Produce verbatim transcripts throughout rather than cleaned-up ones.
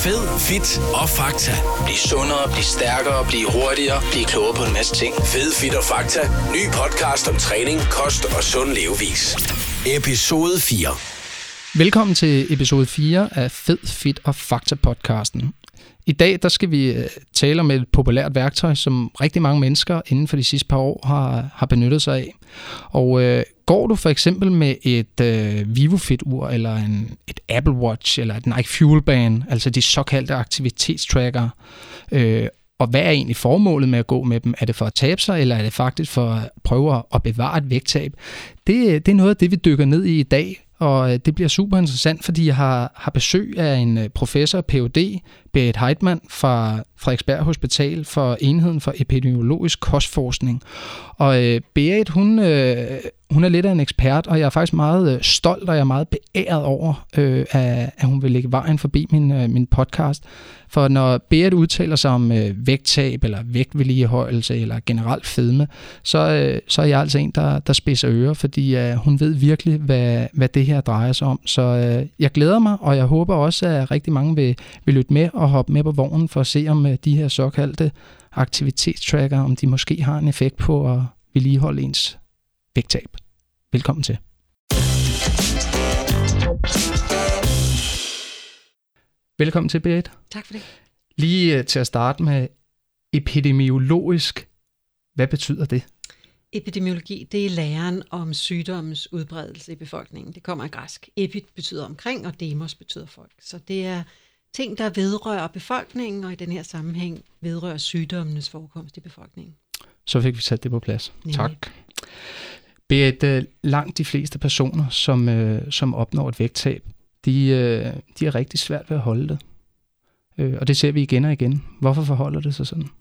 Fed, Fit og Fakta. Bliv sundere, bliv stærkere, bliv hurtigere, bliv klogere på en masse ting. Fed, Fit og Fakta. Ny podcast om træning, kost og sund levevis. Episode fire. Velkommen til episode fire af Fed, Fit og Fakta podcasten. I dag der skal vi tale om et populært værktøj, som rigtig mange mennesker inden for de sidste par år har, har benyttet sig af. Og øh, går du for eksempel med et øh, VivoFit-ur, eller en, et Apple Watch, eller et Nike Fuel Band, altså de såkaldte aktivitetstrackere, øh, og hvad er egentlig formålet med at gå med dem? Er det for at tabe sig, eller er det faktisk for at prøve at bevare et vægttab? Det, det er noget af det, vi dykker ned i i dag, og det bliver super interessant, fordi jeg har, har besøg af en professor, P H D, Berit Heitmann fra Frederiksberg Hospital for Enheden for Epidemiologisk Kostforskning. Og øh, Berit, hun, øh, hun er lidt af en ekspert, og jeg er faktisk meget øh, stolt, og jeg er meget beæret over, øh, at, at hun vil lægge vejen forbi min, øh, min podcast. For når Berit udtaler sig om øh, vægttab, eller vægtvedligeholdelse, eller generelt fedme, så, øh, så er jeg altså en, der, der spidser ører, fordi øh, hun ved virkelig, hvad, hvad det her drejer sig om. Så øh, jeg glæder mig, og jeg håber også, at rigtig mange vil, vil lytte med og hoppe med på vognen for at se, om øh, de her såkaldte aktivitetstracker, om de måske har en effekt på at vedligeholde ens vægttab. Velkommen til. Velkommen til, Berit. Tak for det. Lige til at starte med epidemiologisk. Hvad betyder det? Epidemiologi, det er læren om sygdommens udbredelse i befolkningen. Det kommer af græsk. Epid betyder omkring, og demos betyder folk. Så det er ting, der vedrører befolkningen, og i den her sammenhæng vedrører sygdommenes forekomst i befolkningen. Så fik vi sat det på plads. Nemlig. Tak. Berit, langt de fleste personer, som, som opnår et vægttab, de, de er rigtig svært ved at holde det. Og det ser vi igen og igen. Hvorfor forholder det sig sådan?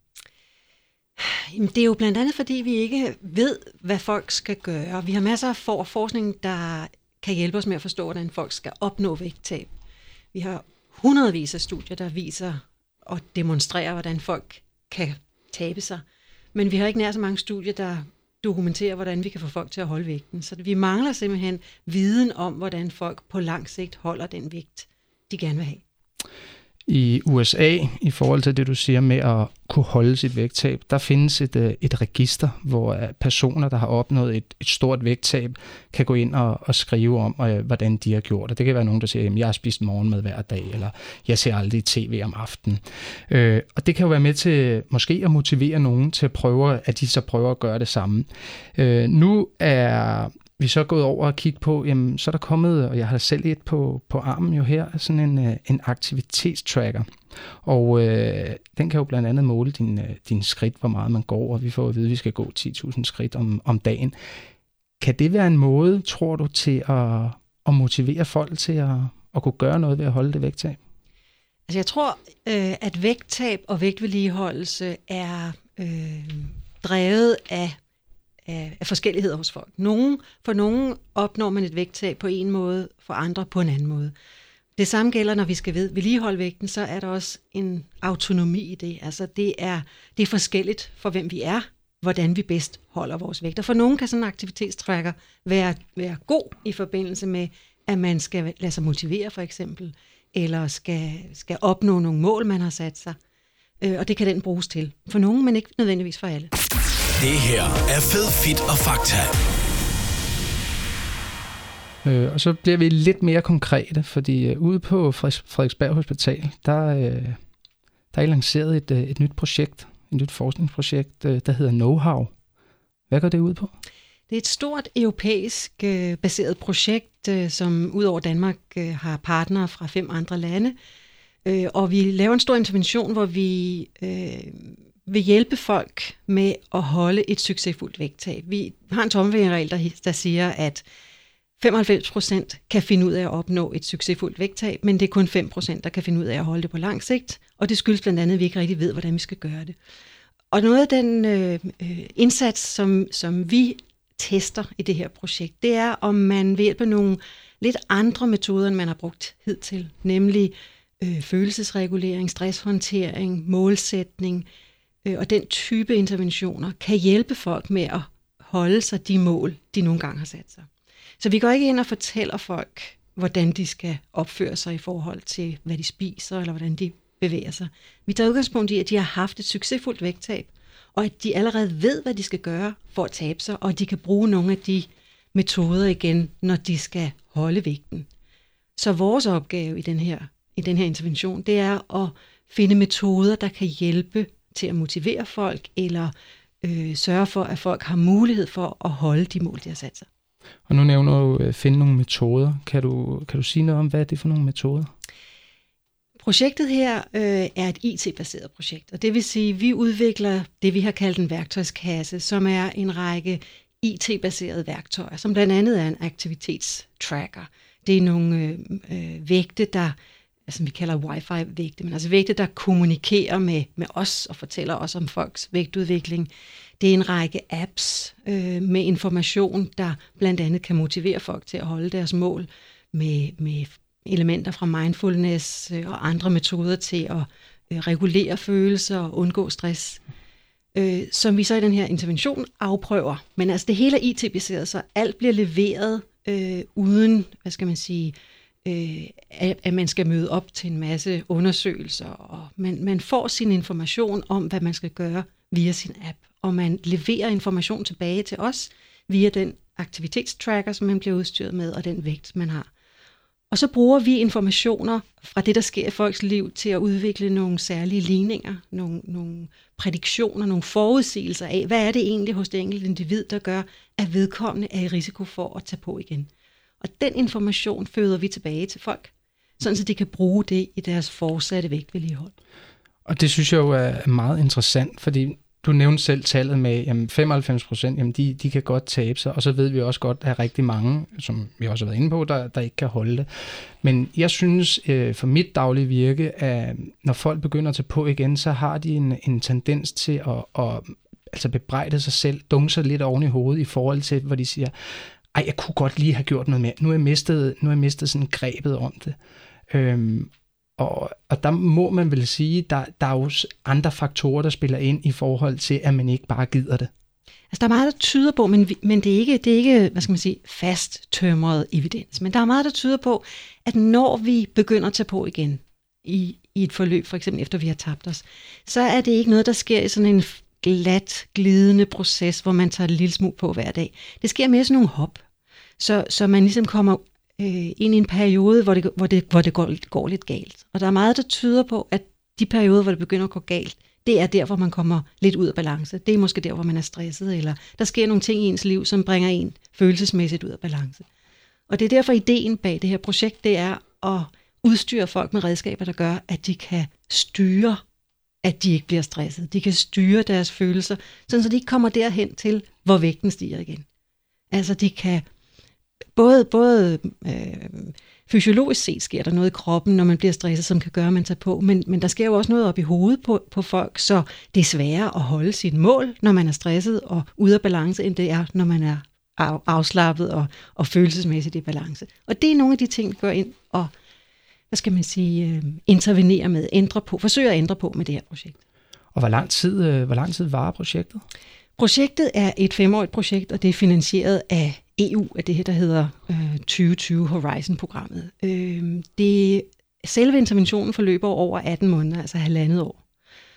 Det er jo blandt andet, fordi vi ikke ved, hvad folk skal gøre. Vi har masser af for- forskning, der kan hjælpe os med at forstå, hvordan folk skal opnå vægttab. Vi har hundredvis af studier, der viser og demonstrerer, hvordan folk kan tabe sig. Men vi har ikke nær så mange studier, der dokumenterer, hvordan vi kan få folk til at holde vægten. Så vi mangler simpelthen viden om, hvordan folk på lang sigt holder den vægt, de gerne vil have. I U S A, i forhold til det, du siger med at kunne holde sit vægttab, der findes et, et register, hvor personer, der har opnået et, et stort vægttab, kan gå ind og, og skrive om, og, hvordan de har gjort det. Det kan være nogen, der siger, at jeg har spist morgenmad hver dag, eller jeg ser aldrig tv om aftenen. Øh, og det kan jo være med til måske at motivere nogen til at prøve, at de så prøver at gøre det samme. Øh, nu er vi så gået over og kigge på, jamen, så er der kommet, og jeg har selv et på, på armen jo her, sådan en, en aktivitetstracker. Og øh, den kan jo blandt andet måle din, din skridt, hvor meget man går, og vi får at vide, at vi skal gå ti tusind skridt om, om dagen. Kan det være en måde, tror du, til at, at motivere folk til at, at kunne gøre noget ved at holde det vægttab? Altså jeg tror, øh, at vægttab og vægtvedligeholdelse er øh, drevet af af forskelligheder hos folk. Nogen, for nogen opnår man et vægttab på en måde, for andre på en anden måde. Det samme gælder, når vi skal vedligeholde vægten, så er der også en autonomi i det. Altså det er, det er forskelligt for, hvem vi er, hvordan vi bedst holder vores vægt. Og for nogen kan sådan en aktivitetstracker være, være god i forbindelse med, at man skal lade sig motivere for eksempel, eller skal, skal opnå nogle mål, man har sat sig. Og det kan den bruges til. For nogen, men ikke nødvendigvis for alle. Det her er Fed, Fit og Fakta. Øh, og så bliver vi lidt mere konkrete, fordi øh, ude på Frederiksberg Hospital, der, øh, der er lanceret et, øh, et nyt projekt, et nyt forskningsprojekt, øh, der hedder Know-how. Hvad går det ud på? Det er et stort europæisk øh, baseret projekt, øh, som ud over Danmark øh, har partnere fra fem andre lande. Øh, og vi laver en stor intervention, hvor vi øh, vil hjælpe folk med at holde et succesfuldt vægttab. Vi har en tommelfingerregel, der, der siger, at femoghalvfems procent kan finde ud af at opnå et succesfuldt vægttab, men det er kun fem procent, der kan finde ud af at holde det på lang sigt, og det skyldes blandt andet, at vi ikke rigtig ved, hvordan vi skal gøre det. Og noget af den øh, indsats, som, som vi tester i det her projekt, det er, om man ved hjælp af nogle lidt andre metoder, end man har brugt hidtil, nemlig øh, følelsesregulering, stresshåndtering, målsætning øh, og den type interventioner, kan hjælpe folk med at holde sig de mål, de nogle gange har sat sig. Så vi går ikke ind og fortæller folk, hvordan de skal opføre sig i forhold til, hvad de spiser, eller hvordan de bevæger sig. Vi tager udgangspunkt i, at de har haft et succesfuldt vægttab, og at de allerede ved, hvad de skal gøre for at tabe sig, og at de kan bruge nogle af de metoder igen, når de skal holde vægten. Så vores opgave i den her, i den her intervention, det er at finde metoder, der kan hjælpe til at motivere folk, eller øh, sørge for, at folk har mulighed for at holde de mål, de har sat sig. Og nu nævner du at finde nogle metoder. Kan du, kan du sige noget om, hvad er det for nogle metoder? Projektet her øh, er et I T-baseret projekt, og det vil sige, at vi udvikler det, vi har kaldt en værktøjskasse, som er en række I T-baserede værktøjer, som blandt andet er en aktivitetstracker. Det er nogle øh, øh, vægte, der, altså vi kalder wifi-vægte, men altså vægte, der kommunikerer med, med os og fortæller os om folks vægtudvikling. Det er en række apps øh, med information, der blandt andet kan motivere folk til at holde deres mål med, med elementer fra mindfulness øh, og andre metoder til at øh, regulere følelser og undgå stress, øh, som vi så i den her intervention afprøver. Men altså det hele er I T-baseret, så alt bliver leveret øh, uden, hvad skal man sige, øh, at, at man skal møde op til en masse undersøgelser, og man, man får sin information om, hvad man skal gøre via sin app, og man leverer information tilbage til os via den aktivitetstracker, som man bliver udstyret med, og den vægt, man har. Og så bruger vi informationer fra det, der sker i folks liv, til at udvikle nogle særlige ligninger, nogle, nogle prædiktioner, nogle forudsigelser af, hvad er det egentlig hos det enkelte individ, der gør, at vedkommende er i risiko for at tage på igen. Og den information føder vi tilbage til folk, sådan så de kan bruge det i deres fortsatte vægtvedligehold. Og det synes jeg jo er meget interessant, fordi du nævnte selv tallet med jamen femoghalvfems procent, jamen de, de kan godt tabe sig, og så ved vi også godt, at der er rigtig mange, som vi også har været inde på, der, der ikke kan holde det. Men jeg synes øh, for mit daglige virke, at når folk begynder at tage på igen, så har de en, en tendens til at, at altså bebrejde sig selv, dunke sig lidt oven i hovedet i forhold til, hvor de siger, ej, jeg kunne godt lige have gjort noget mere. Nu har jeg mistet, nu har jeg mistet sådan grebet om det. Øhm, Og, og der må man vel sige, der, der er jo andre faktorer, der spiller ind i forhold til, at man ikke bare gider det. Altså der er meget, der tyder på, men, men det er ikke, det er ikke, hvad skal man sige, fasttømret evidens. Men der er meget, der tyder på, at når vi begynder at tage på igen i, i et forløb, for eksempel efter vi har tabt os, så er det ikke noget, der sker i sådan en glat, glidende proces, hvor man tager et lille smule på hver dag. Det sker mere sådan nogle hop, så, så man ligesom kommer øh, ind i en periode, hvor det, hvor, det, hvor det går, går lidt galt. Og der er meget, der tyder på, at de perioder, hvor det begynder at gå galt, det er der, hvor man kommer lidt ud af balance. Det er måske der, hvor man er stresset, eller der sker nogle ting i ens liv, som bringer en følelsesmæssigt ud af balance. Og det er derfor ideen bag det her projekt, det er at udstyre folk med redskaber, der gør, at de kan styre, at de ikke bliver stresset. De kan styre deres følelser, sådan så de ikke kommer derhen til, hvor vægten stiger igen. Altså de kan, både, både øh, fysiologisk set sker der noget i kroppen, når man bliver stresset, som kan gøre, at man tager på, men, men der sker jo også noget op i hovedet på, på folk, så det er sværere at holde sit mål, når man er stresset og ude af balance, end det er, når man er afslappet og, og følelsesmæssigt i balance. Og det er nogle af de ting, vi går ind og, hvad skal man sige, øh, intervenerer med, ændre på, forsøger at ændre på med det her projekt. Og hvor lang tid, øh, hvor lang tid varer projektet? Projektet er et femårigt projekt, og det er finansieret af E U, af det her, der hedder øh, tyve tyve Horizon-programmet. Øh, det, selve interventionen forløber over atten måneder, altså halvandet år,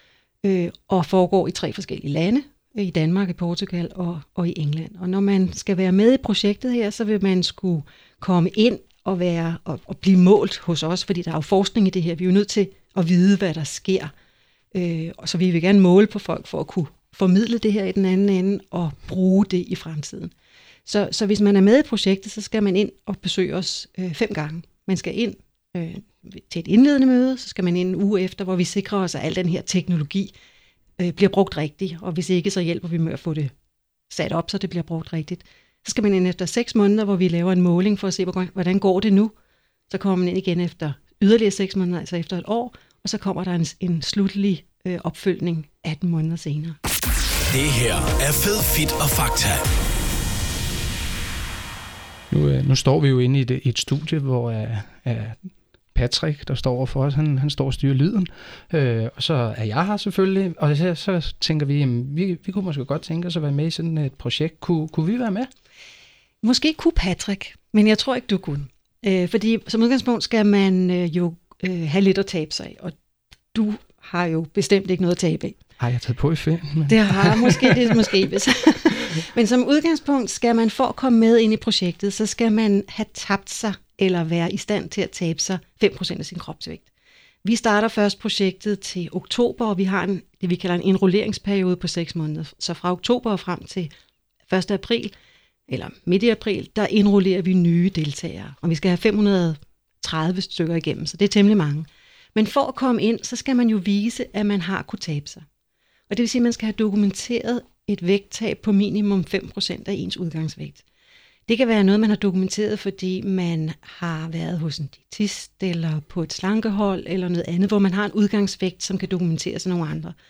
øh, og foregår i tre forskellige lande, i Danmark, i Portugal og, og i England. Og når man skal være med i projektet her, så vil man skulle komme ind og, være, og, og blive målt hos os, fordi der er jo forskning i det her. Vi er jo nødt til at vide, hvad der sker. Øh, og så vil vi gerne måle på folk for at kunne formidle det her i den anden ende og bruge det i fremtiden. Så, så hvis man er med i projektet, så skal man ind og besøge os øh, fem gange. Man skal ind øh, til et indledende møde, så skal man ind en uge efter, hvor vi sikrer os, at al den her teknologi øh, bliver brugt rigtigt, og hvis ikke, så hjælper vi med at få det sat op, så det bliver brugt rigtigt. Så skal man ind efter seks måneder, hvor vi laver en måling for at se, hvordan går det nu. Så kommer man ind igen efter yderligere seks måneder, altså efter et år, og så kommer der en, en slutlig øh, opfølgning atten måneder senere. Det her er Fed, Fit og Fakta. Nu, nu står vi jo inde i et, et studie, hvor uh, uh, Patrick, der står overfor os, han, han står og styrer lyden, uh, og så er jeg her selvfølgelig, og så, så tænker vi, jamen, vi, vi kunne måske godt tænke os at være med i sådan et projekt. Kunne, kunne vi være med? Måske kunne Patrick, men jeg tror ikke, du kunne. Øh, fordi som udgangspunkt skal man øh, jo øh, have lidt at tabe sig af, og du har jo bestemt ikke noget at tabe af. Har jeg taget på i ferien? Men... Det har måske, det er måske hvis. Men som udgangspunkt skal man for at komme med ind i projektet, så skal man have tabt sig, eller være i stand til at tabe sig fem procent af sin kropsvægt. Vi starter først projektet til oktober, og vi har en, det, vi kalder en indrulleringsperiode på seks måneder. Så fra oktober og frem til første april, eller midt i april, der indrullerer vi nye deltagere. Og vi skal have fem hundrede og tredive stykker igennem, så det er temmelig mange. Men for at komme ind, så skal man jo vise, at man har kunnet tabe sig. Og det vil sige, at man skal have dokumenteret et vægttab på minimum fem procent af ens udgangsvægt. Det kan være noget, man har dokumenteret, fordi man har været hos en diætist eller på et slankehold eller noget andet, hvor man har en udgangsvægt, som kan dokumenteres af nogle andre.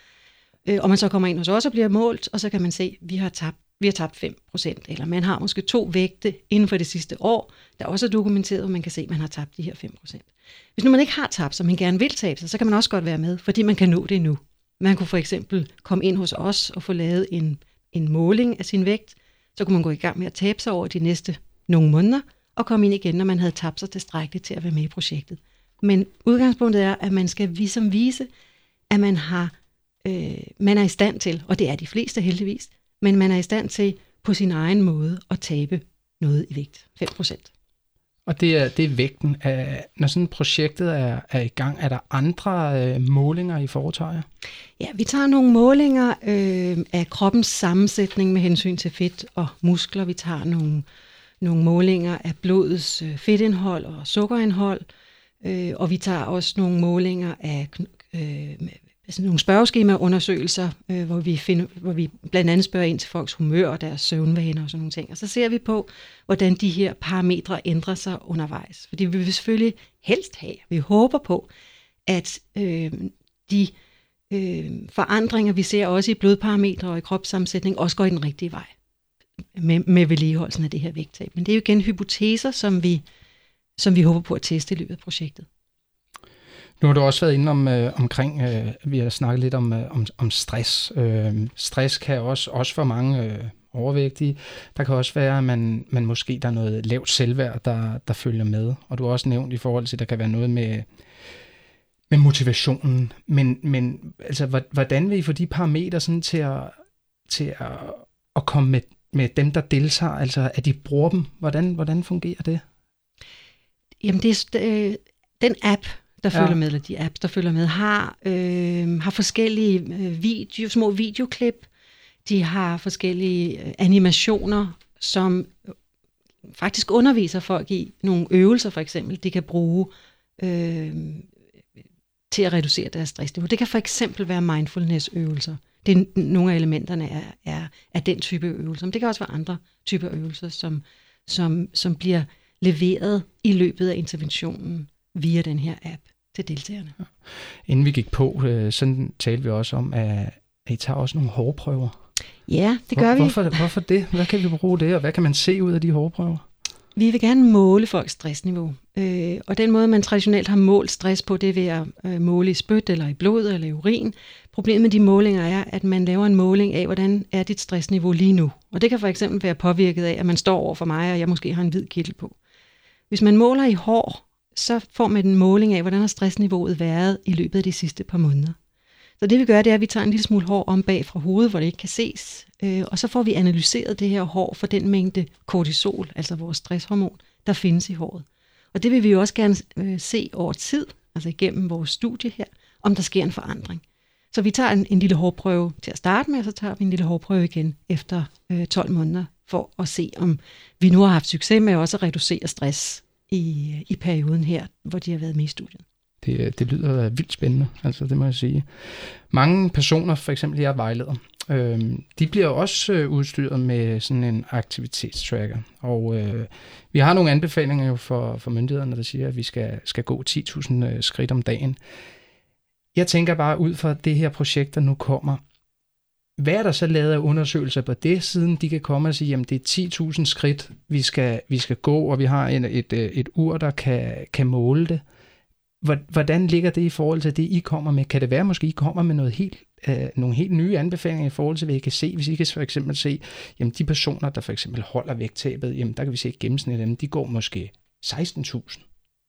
Og man så kommer ind hos os og bliver målt, og så kan man se, at vi har tabt, vi har tabt fem procent. Eller man har måske to vægte inden for det sidste år, der også er dokumenteret, og man kan se, at man har tabt de her fem procent. Hvis nu man ikke har tabt sig, men gerne vil tabe sig, så kan man også godt være med, fordi man kan nå det nu. Man kunne for eksempel komme ind hos os og få lavet en, en måling af sin vægt. Så kunne man gå i gang med at tabe sig over de næste nogle måneder, og komme ind igen, når man havde tabt sig tilstrækkeligt til at være med i projektet. Men udgangspunktet er, at man skal ligesom vise, at man, har, øh, man er i stand til, og det er de fleste heldigvis, men man er i stand til på sin egen måde at tabe noget i vægt, fem procent. Og det er, det er vægten. Når sådan projektet er, er i gang, er der andre øh, målinger, I foretager? Ja, vi tager nogle målinger øh, af kroppens sammensætning med hensyn til fedt og muskler. Vi tager nogle, nogle målinger af blodets øh, fedtindhold og sukkerindhold. Øh, og vi tager også nogle målinger af øh, altså nogle spørgeskemaundersøgelser, øh, hvor, vi finder, hvor vi blandt andet spørger ind til folks humør og deres søvnvaner og sådan nogle ting. Og så ser vi på, hvordan de her parametre ændrer sig undervejs. Fordi vi vil selvfølgelig helst have, vi håber på, at øh, de øh, forandringer, vi ser også i blodparametre og i kropssammensætning, også går i den rigtige vej med, med vedligeholdelsen af det her vægttab. Men det er jo igen hypoteser, som vi, som vi håber på at teste i løbet af projektet. Nu har du også været inde om, øh, omkring, øh, vi har snakket lidt om, øh, om, om stress. Øh, stress kan også, også for mange øh, overvægtige, der kan også være, at man, man måske der er noget lavt selvværd, der, der følger med. Og du har også nævnt i forhold til, at der kan være noget med, med motivationen. Men, men altså, hvordan vil I få de parametre sådan til at, til at, at komme med, med dem, der deltager? Altså, at de bruger dem? Hvordan, hvordan fungerer det? Jamen, det er øh, den app, der følger ja. med, eller de apps, der følger med, har, øh, har forskellige øh, video, små videoklip. De har forskellige øh, animationer, som faktisk underviser folk i nogle øvelser, for eksempel, de kan bruge øh, til at reducere deres stressniveau. Det kan for eksempel være mindfulness-øvelser. Det er, nogle af elementerne er, er, er den type øvelser, men det kan også være andre typer øvelser, som, som, som bliver leveret i løbet af interventionen via den her app til deltagerne. Ja. Inden vi gik på, øh, sådan talte vi også om, at I tager også nogle hårprøver. Ja, det gør Hvor, vi. Hvorfor, hvorfor det? Hvad kan vi bruge det, og hvad kan man se ud af de hårprøver? Vi vil gerne måle folks stressniveau. Øh, og den måde, man traditionelt har målt stress på, det er ved at øh, måle i spyt, eller i blod, eller i urin. Problemet med de målinger er, at man laver en måling af, hvordan er dit stressniveau lige nu. Og det kan for eksempel være påvirket af, at man står over for mig, og jeg måske har en hvid kittel på. Hvis man måler i hår, så får man en måling af, hvordan har stressniveauet været i løbet af de sidste par måneder. Så det vi gør, det er, at vi tager en lille smule hår om bag fra hovedet, hvor det ikke kan ses, øh, og så får vi analyseret det her hår for den mængde kortisol, altså vores stresshormon, der findes i håret. Og det vil vi jo også gerne øh, se over tid, altså igennem vores studie her, om der sker en forandring. Så vi tager en, en lille hårprøve til at starte med, og så tager vi en lille hårprøve igen efter øh, tolv måneder, for at se, om vi nu har haft succes med også at reducere stress i, i perioden her, hvor de har været med i studiet. Det, det lyder vildt spændende, altså det må jeg sige. Mange personer, for eksempel jeg vejleder, øh, de bliver også øh, udstyret med sådan en aktivitetstracker. Og øh, vi har nogle anbefalinger jo for, for myndighederne, der siger, at vi skal, skal gå ti tusind øh, skridt om dagen. Jeg tænker bare ud fra det her projekt, der nu kommer, hvad er der så lavet af undersøgelser på det, siden de kan komme og sige, jamen det er ti tusind skridt, vi skal, vi skal gå, og vi har en, et, et ur, der kan, kan måle det. Hvordan ligger det i forhold til det, I kommer med? Kan det være, måske I kommer med noget helt, øh, nogle helt nye anbefalinger i forhold til, hvad I kan se? Hvis I kan for eksempel se, jamen de personer, der for eksempel holder vægttabet, jamen der kan vi se et gennemsnit af dem, de går måske seksten tusind.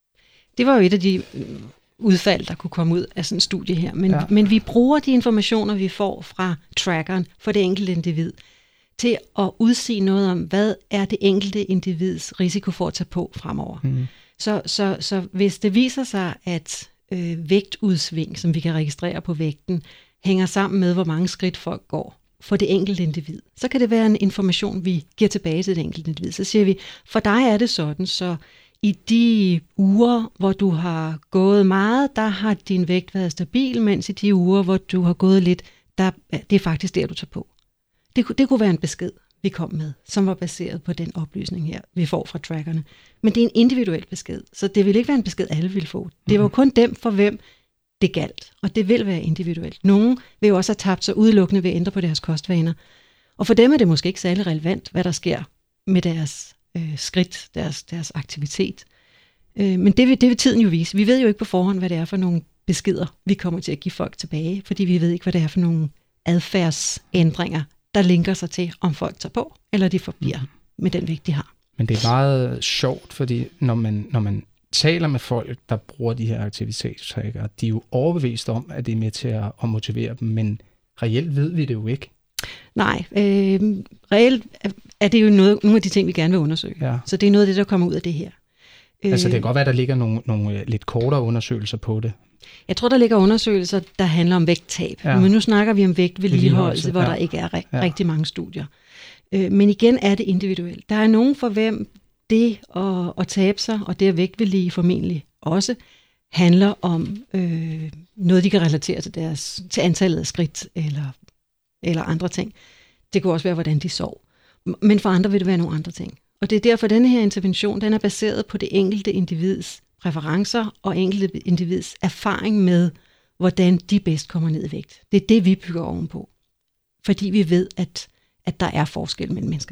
Det var jo et af de udfald, der kunne komme ud af sådan en studie her. Men, ja. men vi bruger de informationer, vi får fra trackeren for det enkelte individ, til at udsige noget om, hvad er det enkelte individs risiko for at tage på fremover. Mm. Så, så, så hvis det viser sig, at øh, vægtudsving, som vi kan registrere på vægten, hænger sammen med, hvor mange skridt folk går for det enkelte individ, så kan det være en information, vi giver tilbage til det enkelte individ. Så siger vi, for dig er det sådan, så i de uger, hvor du har gået meget, der har din vægt været stabil, mens i de uger, hvor du har gået lidt, der, det er faktisk der, du tager på. Det, det kunne være en besked, vi kom med, som var baseret på den oplysning her, vi får fra trackerne. Men det er en individuel besked, så det vil ikke være en besked, alle vil få. Det var kun dem, for hvem det galt, og det vil være individuelt. Nogle vil jo også have tabt sig udelukkende ved at ændre på deres kostvaner. Og for dem er det måske ikke særlig relevant, hvad der sker med deres øh, skridt, deres, deres aktivitet. Øh, men det vil, det vil tiden jo vise. Vi ved jo ikke på forhånd, hvad det er for nogle beskeder, vi kommer til at give folk tilbage, fordi vi ved ikke, hvad det er for nogle adfærdsændringer, der linker sig til, om folk tager på, eller de forbliver mm. med den vægt, de har. Men det er meget sjovt, fordi når man, når man taler med folk, der bruger de her aktivitetstrackere, de er jo overbevist om, at det er med til at, at motivere dem, men reelt ved vi det jo ikke. Nej, øh, reelt er det jo noget, nogle af de ting, vi gerne vil undersøge. Ja. Så det er noget af det, der kommer ud af det her. Altså det kan godt være, at der ligger nogle, nogle lidt kortere undersøgelser på det. Jeg tror, der ligger undersøgelser, der handler om vægttab. Ja. Men nu snakker vi om vægtvedligeholdelse, hvor ja. der ikke er ri- ja. rigtig mange studier. Øh, men igen er det individuelt. Der er nogen, for hvem det at, at tabe sig, og det at vægtvedlige formentlig også, handler om øh, noget, de kan relatere til, deres, til antallet af skridt eller, eller andre ting. Det kunne også være, hvordan de sov. Men for andre vil det være nogle andre ting. Og det er derfor, at denne her intervention, den er baseret på det enkelte individs præferencer og enkelte individs erfaring med, hvordan de bedst kommer ned i vægt. Det er det, vi bygger ovenpå. Fordi vi ved, at, at der er forskel mellem mennesker.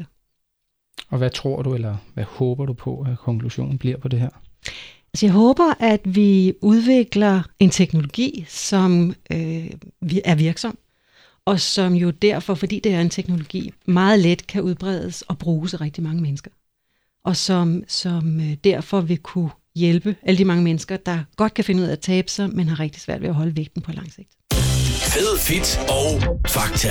Og hvad tror du, eller hvad håber du på, at konklusionen bliver på det her? Altså jeg håber, at vi udvikler en teknologi, som øh, er virksom, og som jo derfor, fordi det er en teknologi, meget let kan udbredes og bruges af rigtig mange mennesker. Og som, som øh, derfor vil kunne hjælpe alle de mange mennesker, der godt kan finde ud af at tabe sig, men har rigtig svært ved at holde vægten på lang sigt. Fed, fit og fakta.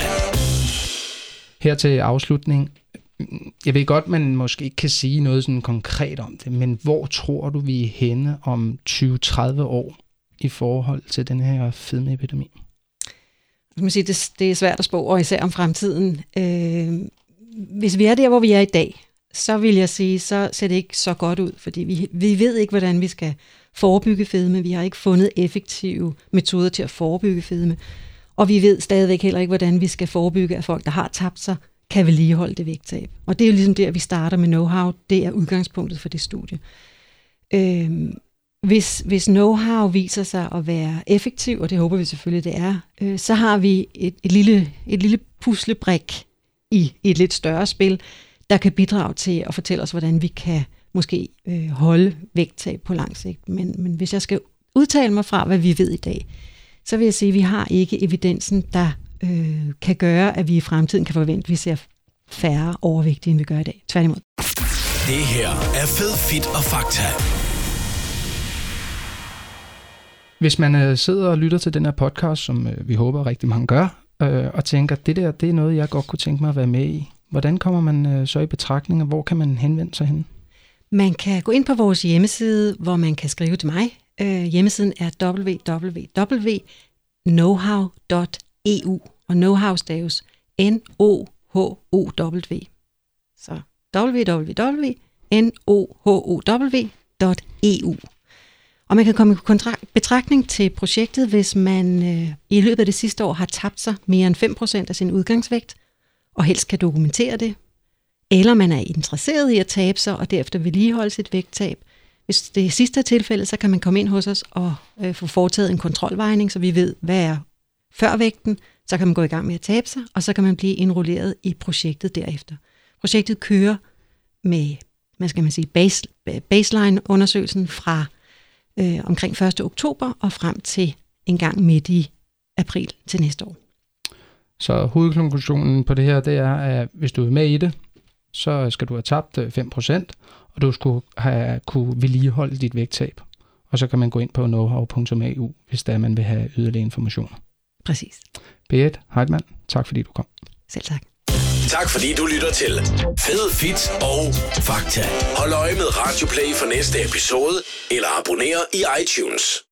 Her til afslutning. Jeg ved godt, man måske ikke kan sige noget sådan konkret om det, men hvor tror du, vi er henne om tyve til tredive år i forhold til den her fedmeepidemi? Jeg må sige, det, det er svært at spå, og især om fremtiden. Øh, hvis vi er der, hvor vi er i dag, så vil jeg sige, så ser det ikke så godt ud, fordi vi, vi ved ikke, hvordan vi skal forebygge fedme. Vi har ikke fundet effektive metoder til at forebygge fedme, og vi ved stadigvæk heller ikke, hvordan vi skal forebygge, at folk, der har tabt sig, kan vedligeholde det vægttab. Og det er jo ligesom der, vi starter med know-how. Det er udgangspunktet for det studie. Øh, hvis, hvis know-how viser sig at være effektiv, og det håber vi selvfølgelig, det er, øh, så har vi et, et, lille, et lille puslebrik i, i et lidt større spil, der kan bidrage til at fortælle os, hvordan vi kan måske øh, holde vægttab på lang sigt. Men, men hvis jeg skal udtale mig fra, hvad vi ved i dag, så vil jeg sige, at vi har ikke evidensen, der øh, kan gøre, at vi i fremtiden kan forvente, at vi ser færre overvægtige, end vi gør i dag. Tværtimod. Det her er Fed, Fit og Fakta. Hvis man øh, sidder og lytter til den her podcast, som øh, vi håber rigtig mange gør, øh, og tænker, at det der, det er noget, jeg godt kunne tænke mig at være med i, hvordan kommer man øh, så i betragtning, og hvor kan man henvende sig hen? Man kan gå ind på vores hjemmeside, hvor man kan skrive til mig. Øh, hjemmesiden er w w w punktum knowhow punktum e u, og knowhow staves N O H O W. Så w w w punktum N O H O W punktum E U. Og man kan komme i kontrakt, betragtning til projektet, hvis man øh, i løbet af det sidste år har tabt sig mere end fem procent af sin udgangsvægt, og helst kan dokumentere det, eller man er interesseret i at tabe sig, og derefter vedligeholde sit vægttab. Hvis det er sidste tilfælde, så kan man komme ind hos os og øh, få foretaget en kontrolvejning, så vi ved, hvad er før vægten, så kan man gå i gang med at tabe sig, og så kan man blive indrulleret i projektet derefter. Projektet kører med, hvad skal man sige, base, baseline-undersøgelsen fra øh, omkring første oktober og frem til en gang midt i april til næste år. Så hovedkonklusionen på det her, det er, at hvis du er med i det, så skal du have tabt fem procent, og du skulle have kunne vedligeholde dit vægttab. Og så kan man gå ind på knowhow punktum a u, hvis der man vil have yderligere informationer. Præcis. Berit Heitmann, tak fordi du kom. Selv tak. Tak fordi du lytter til Fed, Fit og Fakta. Hold øje med Radioplay for næste episode, eller abonner i iTunes.